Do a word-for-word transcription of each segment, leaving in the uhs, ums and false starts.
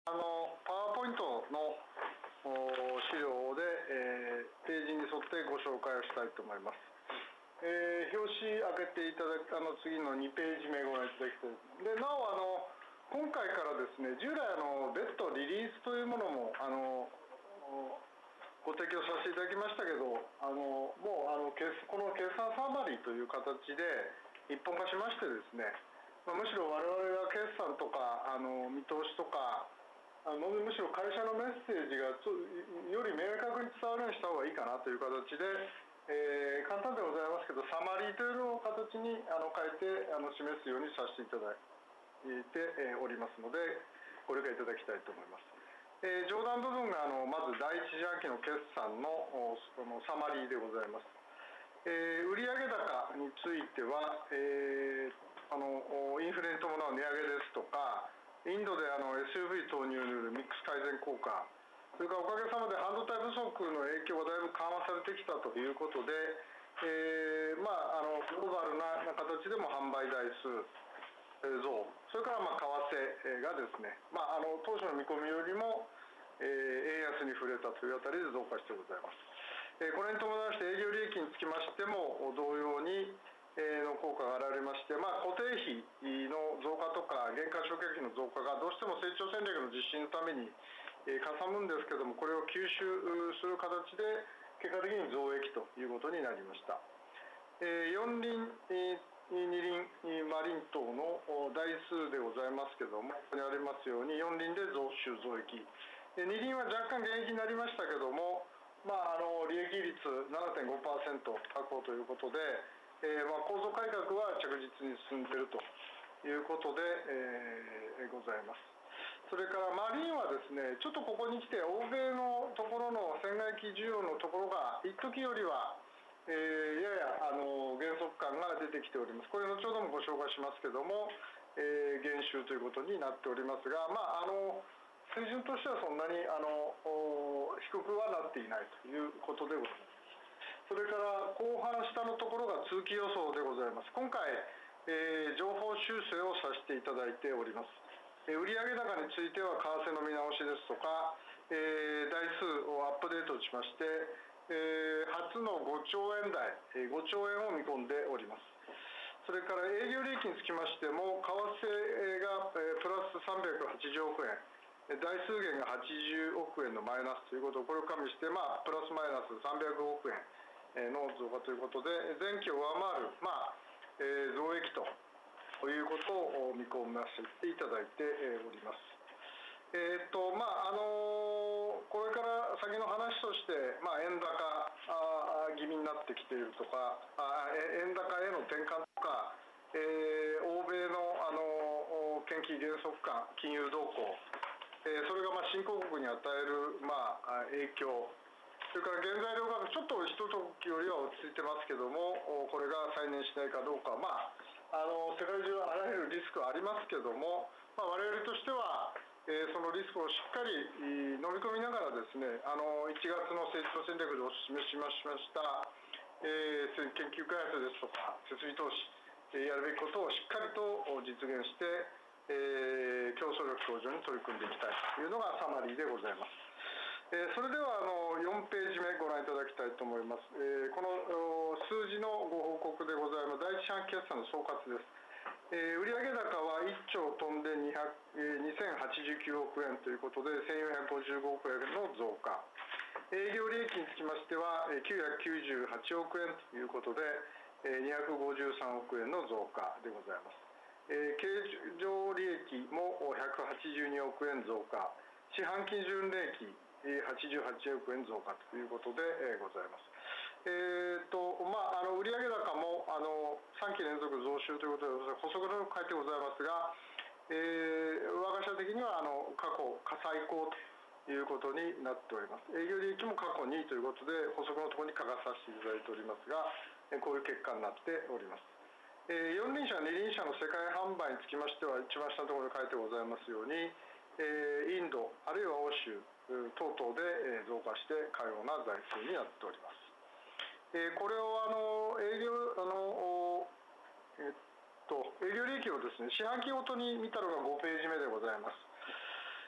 あのパワーポイントの資料で、えー、ページに沿ってご紹介をしたいと思います。えー、表紙開けていただくあの次のにページ目ご覧いただきたい。でなおあの今回からですね、従来あの別途リリースというものもあのご提供させていただきましたけど、あのもうあのこの決算サマリーという形で一本化しましてですね、まあ、むしろ我々が決算とかあの見通しとかあのむしろ会社のメッセージがより明確に伝わるようにした方がいいかなという形で、えー、簡単でございますけどサマリーというのを形にあの変えてあの示すようにさせていただいておりますのでご理解いただきたいと思います。えー、上段部分があのまずだいいち四半期の決算のそのサマリーでございます。えー、売上高については、えー、あのインフレに伴う値上げですとか、インドであの エスユーブイ 投入によるミックス改善効果、それからおかげさまで半導体不足の影響がだいぶ緩和されてきたということで、えーまあ、あのグローバルな形でも販売台数増、それからまあ為替がですね、まあ、あの当初の見込みよりも、えー、円安に触れたというあたりで増加してございます。えー、これに伴いまして営業利益につきましても同様にの効果が現れまして、まあ、固定費の増加とか原価償却費の増加がどうしても成長戦略の実施のためにかさむんですけども、これを吸収する形で結果的に増益ということになりました。四輪、二輪、マリン等の台数でございますけども、ここにありますように四輪で増収増益、二輪は若干減益になりましたけども、まあ、あの利益率 ななてんごパーセント 確保ということで、えーまあ、構造改革は着実に進んでいるということで、えー、ございます。それからマリンはですね、ちょっとここに来て欧米のところの船外機需要のところが一時よりは、えー、ややあの減速感が出てきております。これ後ほどもご紹介しますけども、えー、減収ということになっておりますが、まあ、あの水準としてはそんなにあの低くはなっていないということでございます。それから後半下のところが通期予想でございます。今回、えー、情報修正をさせていただいております。えー、売上高については為替の見直しですとか、えー、台数をアップデートしまして、えー、初のごちょうえん台、ごちょうえんを見込んでおります。それから営業利益につきましても、為替が、えー、プラスさんびゃくはちじゅうおくえん、台数減がはちじゅうおくえんのマイナスということをこれを加味して、まあ、プラスマイナスさんびゃくおくえんの増加ということで、前期を上回る、まあえー、増益ということを見込ませていただいております。えーとまああのー、これから先の話として、まあ、円高気味になってきているとか、あ円高への転換とか、えー、欧米の、あのー、景気減速感、金融動向、えー、それがまあ新興国に与える、まあ、影響、それから原材料価格、ちょっと一時よりは落ち着いてますけども、これが再燃しないかどうか、まあ、あの世界中あらゆるリスクはありますけども、まあ、我々としては、えー、そのリスクをしっかり飲み込みながらですね、あのいちがつの成長戦略でお示ししました、えー、研究開発ですとか設備投資、えー、やるべきことをしっかりと実現して、えー、競争力向上に取り組んでいきたいというのがサマリーでございます。えー、それではあのよんページ目ご覧いただきたいと思います。えー、この数字のご報告でございます。だいいち四半期決算の総括です。えー、売上高はいっちょう飛んでにせんはちじゅうきゅうおくえんということでせんよんひゃくごじゅうごおくえんの増加、営業利益につきましてはきゅうひゃくきゅうじゅうはちおくえんということでにひゃくごじゅうさんおくえんの増加でございます。えー、経常利益もひゃくはちじゅうにおくえん増加、四半期純利益はちじゅうはちおくえん増加ということでございます。えーとまあ、あの売上高もあのさんき連続増収ということで補足の書いてございますが、えー、我が社的にはあの過去最高ということになっております。営業利益も過去にいということで補足のところに書かさせていただいておりますが、こういう結果になっております。えー、四輪車、二輪車の世界販売につきましては一番下のところに書いてございますように、えー、インドあるいは欧州等々で増加してかような財数になっております。えー、これをあの営業あの、えっと、営業利益をですね四半期ごとに見たのがごページ目でございます。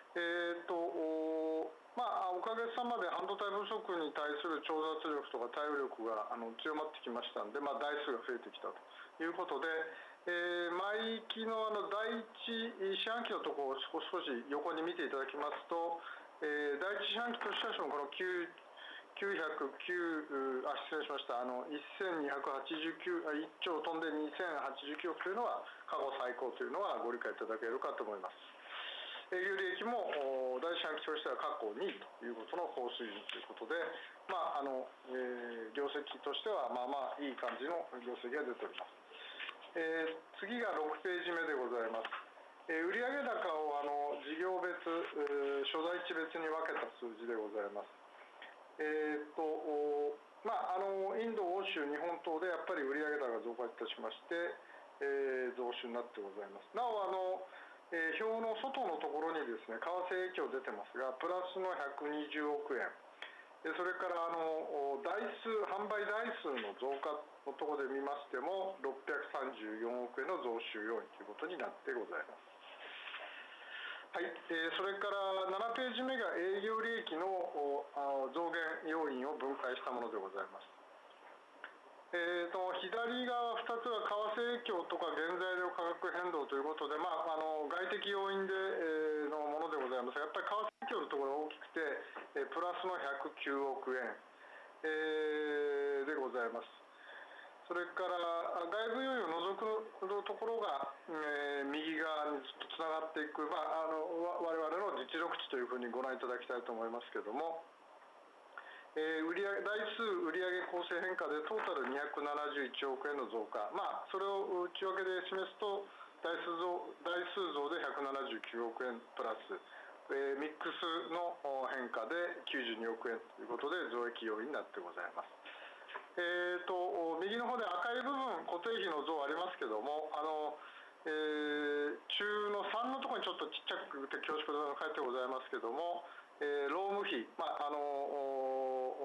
えーとおまあ、おかげさまで半導体不足に対する調達力とか対応力があの強まってきましたので、まあ、台数が増えてきたということで、えー、毎期のあの第一四半期のところを少し横に見ていただきますと、えー、第一四半期としてはこのきゅうひゃくきゅう、あ、失礼しました、あのせんにひゃくはちじゅうきゅう、いっちょう飛んでにせんはちじゅうきゅうおくというのは過去最高というのはご理解いただけるかと思います。営業利益も第一四半期としては過去にいということの高水準ということで、まああのえー、業績としてはまあまあいい感じの業績が出ております。えー、次がろくページ目でございます。えー、売上高をあの事業別、えー、所在地別に分けた数字でございます。えー、っとまあ、あのインド、欧州、日本等でやっぱり売上高が増加いたしまして、えー、増収になってございます。なおあのえー、表の外のところにですね、為替影響出てますが、プラスのひゃくにじゅうおくえん、それからあの台数、販売台数の増加のところで見ましても、ろっぴゃくさんじゅうよんおくえんの増収要因ということになってございます。はい、えー、それからななページ目が営業利益の増減要因を分解したものでございます。えー、と左側ふたつは為替影響とか原材料価格変動ということで、まあ、あの外的要因で、えー、のものでございますが、やっぱり為替影響のところが大きくて、えー、プラスのひゃくきゅうおくえん、えー、でございます。それから外部要因を除くところが、えー、右側にずっとつながっていく、まあ、あの我々の実力値というふうにご覧いただきたいと思いますけれども、えー、売上台数売上構成変化でトータルにひゃくななじゅういちおくえんの増加、まあ、それを内訳で示すと台数増台数増でひゃくななじゅうきゅうおくえんプラス、えー、ミックスの変化できゅうじゅうにおくえんということで増益要因になってございます。えー、と右の方で赤い部分固定費の増ありますけども、あのえー、中のさんのところにちょっとちっちゃくて恐縮で書いてございますけども、えー、労務費、まああの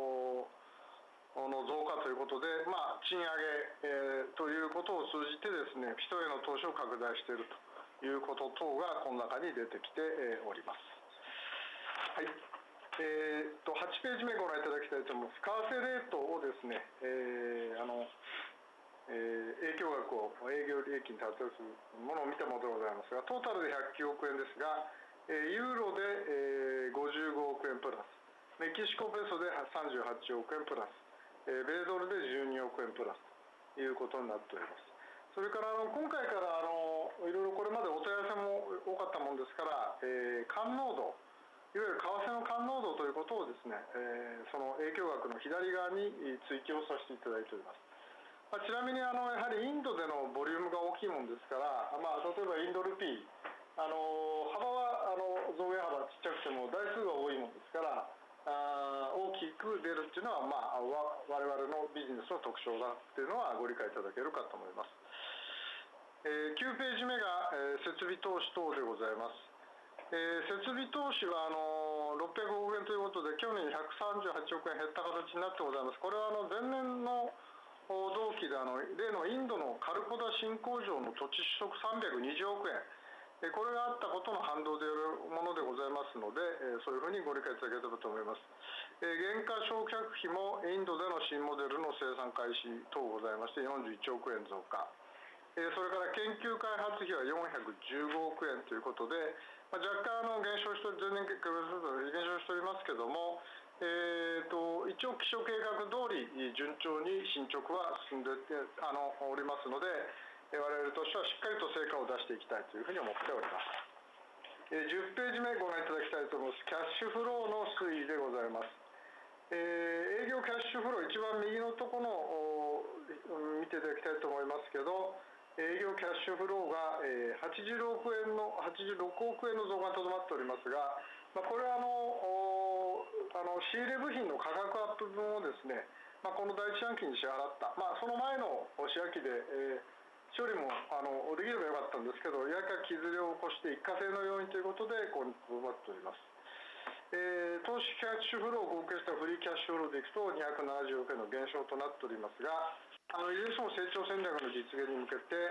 の増加ということで、まあ、賃上げ、えー、ということを通じてですね、人への投資を拡大しているということ等がこの中に出てきております。はい、えー、とはちページ目ご覧いただきたいと思います。為替レートをですね、えー、あのえー、影響額を営業利益に達成するものを見たものでございますが、トータルでひゃくきゅうおくえんですが、えー、ユーロで、えー、ごじゅうごおくえんプラス、メキシコペソでさんじゅうはちおくえんプラス、米ドルでじゅうにおくえんプラスということになっております。それからあの今回からあのいろいろこれまでお問い合わせも多かったものですから、えー、関濃度、いわゆる為替の関濃度ということをですね、えー、その影響額の左側に追記をさせていただいております。まあ、ちなみにあのやはりインドでのボリュームが大きいものですから、まあ、例えばインドルピー、あの幅はあの増減幅ちっちゃくても台数が多いものですから、あ大きく出るっていうのは、まあ、我々のビジネスの特徴だっていうのはご理解いただけるかと思います。えー、きゅうページ目が、えー、設備投資等でございます。えー、設備投資はあのろっぴゃくおくえんということで、去年ひゃくさんじゅうはちおくえん減った形になってございます。これはあの前年の同期であの例のインドのカルコダ新工場の土地取得さんびゃくにじゅうおくえん、これがあったことの反動でよるものでございますので、そういうふうにご理解いただければと思います。原価償却費もインドでの新モデルの生産開始等ございましてよんじゅういちおくえん増加、それから研究開発費はよんひゃくじゅうごおくえんということで、若干あの減少して前年結果減少しておりますけれども、えー、と一応、基礎計画通り順調に進捗は進んであのおりますので、我々としてはしっかりと成果を出していきたいというふうに思っております。えー、じゅっページ目ご覧いただきたいと思います。キャッシュフローの推移でございます。えー、営業キャッシュフロー、一番右のところの見ていただきたいと思いますけど、営業キャッシュフローが、えー、はちじゅうろくえんのはちじゅうろくおくえんの増加にとどまっておりますが、まあ、これはあのあの仕入れ部品の価格アップ分をですね、まあ、この第一四半期に支払った、まあ、その前の四半期で、えー処理もあのできればよかったんですけど、やや傷れを起こして一過性の要因ということでここにとどまっております。えー、投資キャッシュフローを合計したフリーキャッシュフローでいくとにひゃくななじゅうおくえんの減少となっておりますが、あのいずれにしても成長戦略の実現に向けて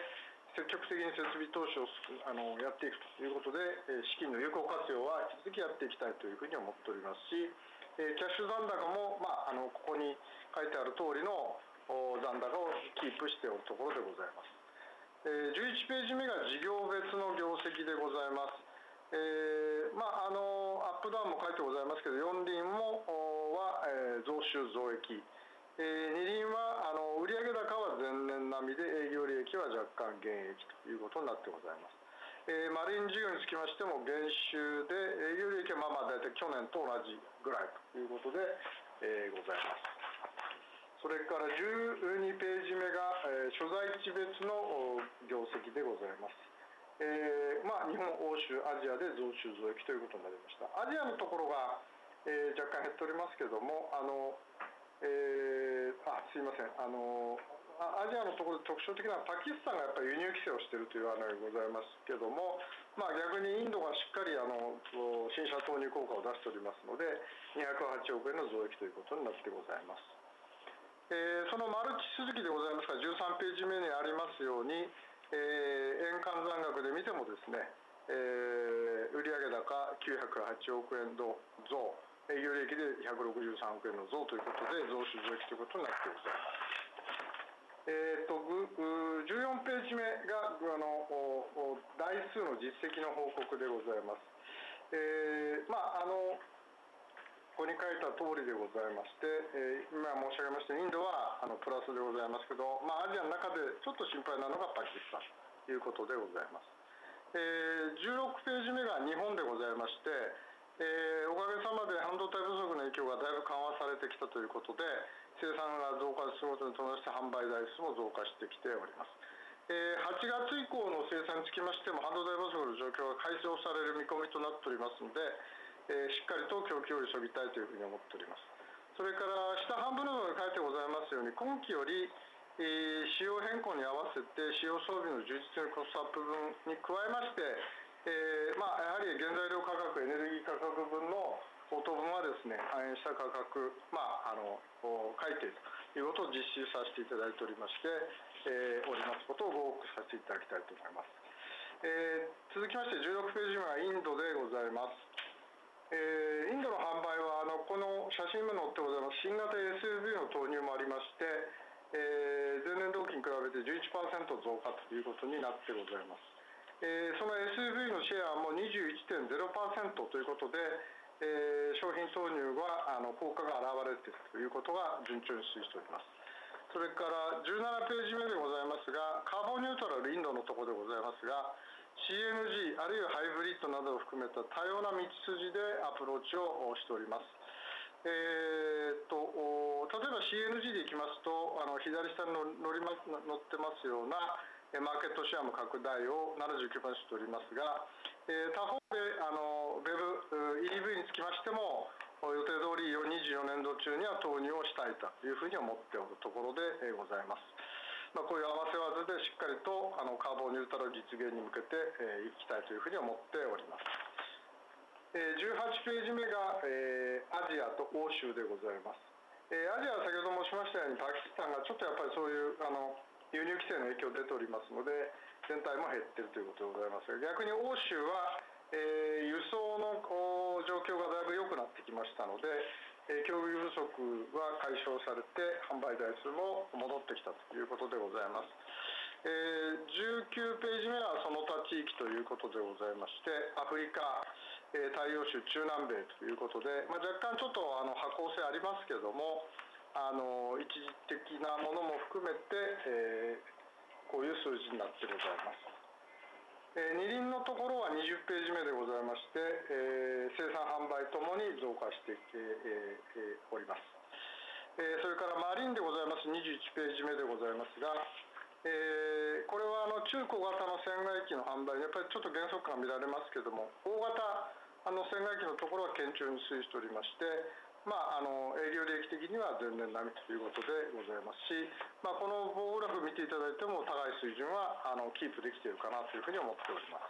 積極的に設備投資をあのやっていくということで、資金の有効活用は引き続きやっていきたいというふうに思っておりますし、キャッシュ残高も、まあ、あのここに書いてある通りの残高をキープしておるところでございます。じゅういちページ目が事業別の業績でございます。えーまあ、あのアップダウンも書いてございますけど、四輪もは、えー、増収増益、えー、二輪はあの売上高は前年並みで営業利益は若干減益ということになってございます。えー、マリン事業につきましても減収で営業利益はまあまあ大体去年と同じぐらいということで、えー、ございます。それからじゅうにページ目が、えー、所在地別の業績でございます。えーまあ、日本、欧州、アジアで増収増益ということになりました。アジアのところが、えー、若干減っておりますけれども、あのえー、あすいませんあの、アジアのところで特徴的なパキスタンがやっぱり輸入規制をしているという案内がございますけれども、まあ、逆にインドがしっかりあの新車投入効果を出しておりますので、にひゃくはちおくえんの増益ということになってございます。えー、そのマルチ続きでございますが、じゅうさんページ目にありますように、えー、円換残額で見てもですね、えー、売上高きゅうひゃくはちおくえん増、営業利益でひゃくろくじゅうさんおくえんの増ということで、増収増益ということになってございます。えー、とじゅうよんページ目があの台数の実績の報告でございます。えーまあ、あのここに書いた通りでございまして、えー、今申し上げましたインドはあのプラスでございますけど、まあ、アジアの中でちょっと心配なのがパキスタンということでございます。えー、じゅうろくページ目が日本でございまして、えー、おかげさまで半導体不足の影響がだいぶ緩和されてきたということで、生産が増加することに伴って販売台数も増加してきております。えー、はちがつ以降の生産につきましても半導体不足の状況が解消される見込みとなっておりますので、えー、しっかりと供給を急ぎたいというふうに思っております。それから下半分の方に書いてございますように、今期より、えー、仕様変更に合わせて使用装備の充実のコストアップ分に加えまして、えーまあ、やはり原材料価格、エネルギー価格分の高騰分はですね、反映した価格、まあ、あの改定ということを実施させていただいておりまして、えー、おりますことをご報告させていただきたいと思います。えー、続きましてじゅうろくページ目はインドでございます。えー、インドの販売はあのこの写真にも載ってございます新型 エスユーブイ の投入もありまして、えー、前年同期に比べて じゅういちパーセント 増加ということになってございます。えー、その エスユーブイ のシェアも にじゅういってんゼロパーセント ということで、えー、商品投入はあの効果が現れているということが順調に推移しております。それからじゅうななページ目でございますが、カーボンニュートラルインドのところでございますが、シーエヌジー あるいはハイブリッドなどを含めた多様な道筋でアプローチをしております。えー、と例えば シーエヌジー でいきますと、あの左下に載ります載ってますようなマーケットシェアも拡大を ななじゅうきゅうパーセント しておりますが、えー、他方であの ウェブ イーブイ につきましても予定通りにじゅうよねんど中には投入をしたいというふうに思っておるところでございます。まあ、こういう合わせ技でしっかりとあのカーボンニュートラル実現に向けてい、えー、きたいというふうに思っております。えー、じゅうはちページ目が、えー、アジアと欧州でございます。えー、アジアは先ほど申しましたようにパキスタンがちょっとやっぱりそういうあの輸入規制の影響出ておりますので全体も減っているということでございますが、逆に欧州は、えー、輸送の状況がだいぶ良くなってきましたので、えー、供給不足は解消されて販売台数も戻ってきたということでございます。えー、じゅうきゅうページ目はその他地域ということでございまして、アフリカ、えー、大洋州、中南米ということで、まあ、若干ちょっとあの波行性ありますけれども、あの一時的なものも含めて、えー、こういう数字になってございます。えー、二輪のところはにじゅうページ目でございまして、えー、生産販売ともに増加してきて、えー、おります。えー、それからマリンでございますにじゅういちページ目でございますが、えー、これはあの中小型の船外機の販売でやっぱりちょっと減速感が見られますけれども、大型あの船外機のところは堅調に推移しておりまして、まあ、あの営業利益的には前年並みということでございますし、まあ、この棒グラフ見ていただいても高い水準はあのキープできているかなというふうに思っております。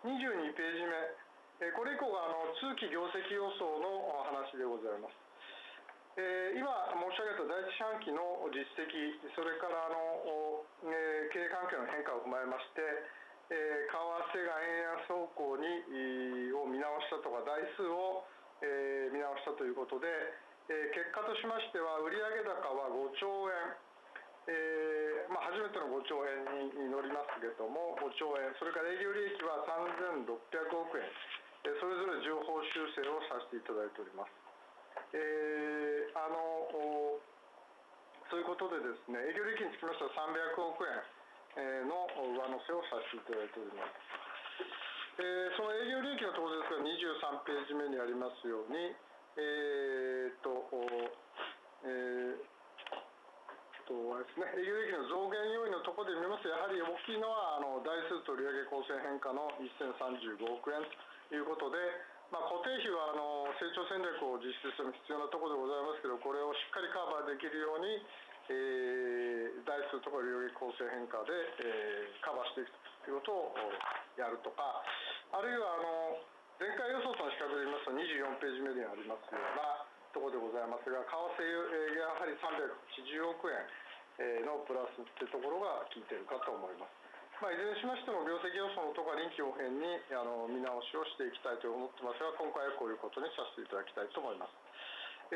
にじゅうにページ目、これ以降があの通期業績予想の話でございます。 えー、今申し上げた第一四半期の実績、それからあの、えー、経営環境の変化を踏まえまして、えー、為替が円安方向にを見直したとか、台数を、えー、見直したということで、えー、結果としましては、売上高はごちょうえん、えーまあ、初めてのごちょうえんに乗りますけれども、ごちょうえん、それから営業利益はさんぜんろっぴゃくおくえん、えー、それぞれ上方修正をさせていただいております。えー、あのそういうことでですね、営業利益につきましてはさんびゃくおくえんの上乗せをさせていただいております。えー、その営業利益のところですが、にじゅうさんページ目にありますように、えー、っと、えーとですね、営業利益の増減要因のところで見ますと、やはり大きいのはあの台数と売上構成変化のせんさんじゅうごおくえんということで、まあ、固定費はあの成長戦略を実施する必要なところでございますけど、これをしっかりカバーできるように、えー、台数とか売上構成変化で、えー、カバーしていくということをやるとか、あるいはあの前回予想との比較で見ますとにじゅうよんページ目にありますようなところでございますが、為替がやはりさんびゃくはちじゅうおくえんのプラスというところが効いているかと思います。まあ、いずれにしましても業績予想のところは臨機応変にあの見直しをしていきたいと思ってますが、今回はこういうことにさせていただきたいと思います。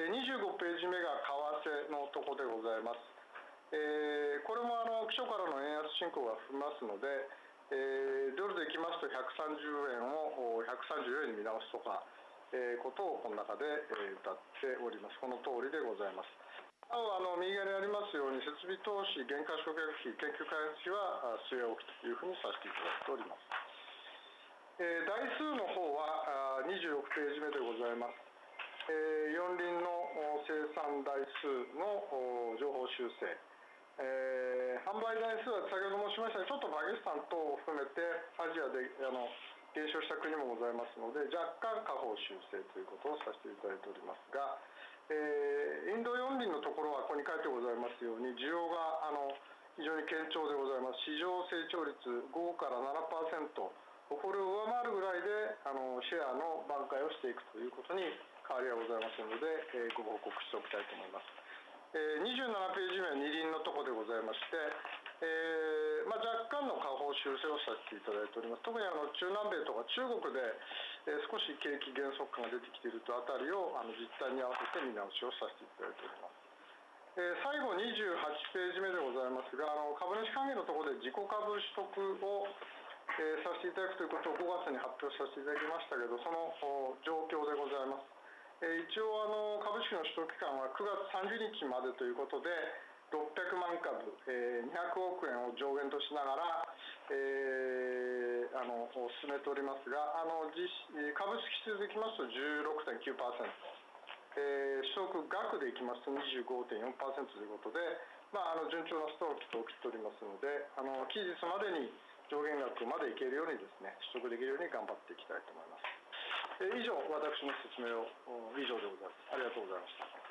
にじゅうごページ目が為替のところでございます。えー、これもあの基礎からの円安進行が含みますので、えー、ドルでいきますとひゃくさんじゅうえんをひゃくさんじゅうよえんに見直すとか、えー、ことをこの中で、えー、歌っております。この通りでございます。なお、あの右側にありますように、設備投資、減価償却費、研究開発費は据え置きというふうにさせていただいております。えー、台数の方はにじゅうろくページ目でございます。えー、四輪の生産台数の情報修正、えー、販売台数は先ほど申しましたように、ちょっとパキスタン等を含めてアジアであの減少した国もございますので、若干下方修正ということをさせていただいておりますが、えー、インド四輪のところはここに書いてございますように、需要があの非常に堅調でございます。市場成長率ごからななパーセント、これを上回るぐらいであのシェアの挽回をしていくということに変わりはございませんので、えー、ご報告しておきたいと思います。えー、にじゅうななページ目は二輪のところでございまして、えーまあ、若干の下方修正をさせていただいております。特にあの中南米とか中国で、えー、少し景気減速感が出てきているとあたりをあの実態に合わせて見直しをさせていただいております。えー、最後にじゅうはちページ目でございますが、あの株主還元のところで自己株取得を、えー、させていただくということをごがつに発表させていただきましたけど、その状況でございます。えー、一応あの株式の取得期間はくがつさんじゅうにちまでということで、ろっぴゃくまんかぶ、えー、にひゃくおくえんを上限としながら、えー、あの進めておりますが、あの実株式数でいきますと じゅうろくてんきゅうパーセント、えー、取得額でいきますと にじゅうごてんよんパーセント ということで、まあ、あの順調なスタートを切っておりますので、あの期日までに上限額までいけるようにですね、取得できるように頑張っていきたいと思います。えー、以上、私の説明を以上でございます。ありがとうございました。